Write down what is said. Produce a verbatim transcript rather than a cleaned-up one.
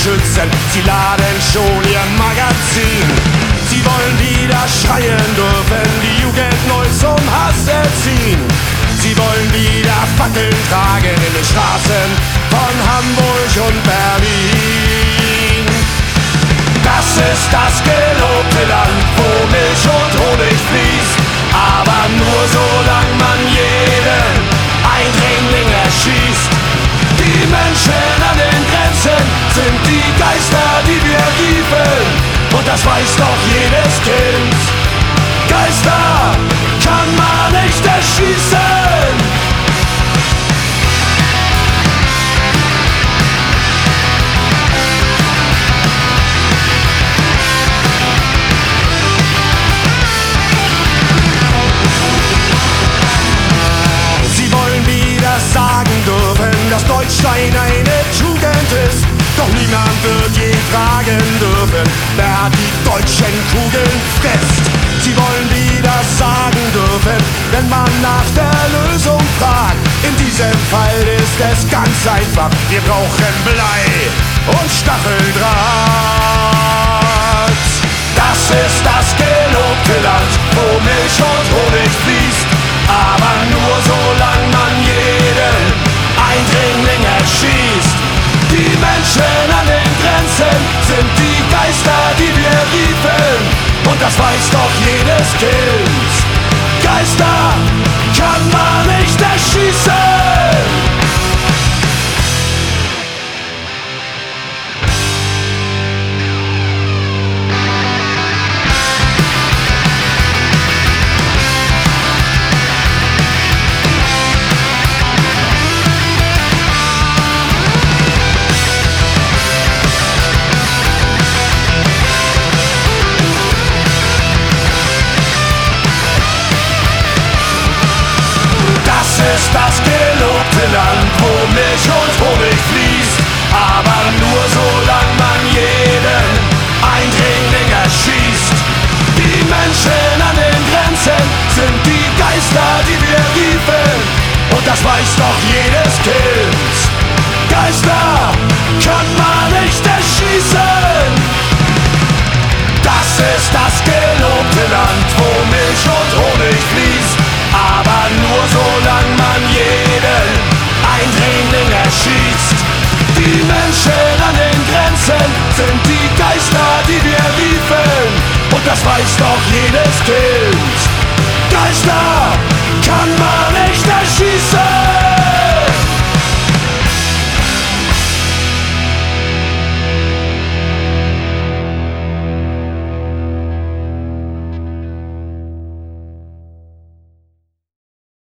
schützen, sie laden schon ihr Magazin. Sie wollen wieder schreien dürfen, die Jugend neu zum Hass erziehen. Sie wollen wieder Fackeln tragen in den Straßen von Hamburg und Berlin. Das ist das gelobte Land, wo Milch und Honig fließt, aber nur solange man jeden Eindringling erschießt. Die Menschen an den Grenzen sind die Geister, die wir riefen, und das weiß doch jedes Kind. Geister kann man nicht erschießen. Sagen dürfen, dass Deutschsein eine Tugend ist. Doch niemand wird je fragen dürfen, wer die deutschen Kugeln frisst. Sie wollen wieder sagen dürfen, wenn man nach der Lösung fragt. In diesem Fall ist es ganz einfach, wir brauchen Blei und Stacheldraht. Das ist das gelobte Land, wo Milch und Honig fließt, aber nur solange man jeden Eindringling erschießt. Die Menschen an den Grenzen sind die Geister, die wir riefen, und das weiß doch jedes Kind. Geister kann man nicht erschießen. Das ist das gelobte Land, wo Milch und Honig fließt, aber nur solange man jeden Eindringling erschießt. Die Menschen an den Grenzen sind die Geister, die wir riefen, und das weiß doch jedes Kind. Geister kann man nicht erschießen. Das ist das gelobte Land, wo Milch und Honig fließt, aber nur solange man jeden Eindringling erschießt. Die Menschen an den Grenzen sind die Geister, die wir riefen, und das weiß doch jedes Kind. Geister kann man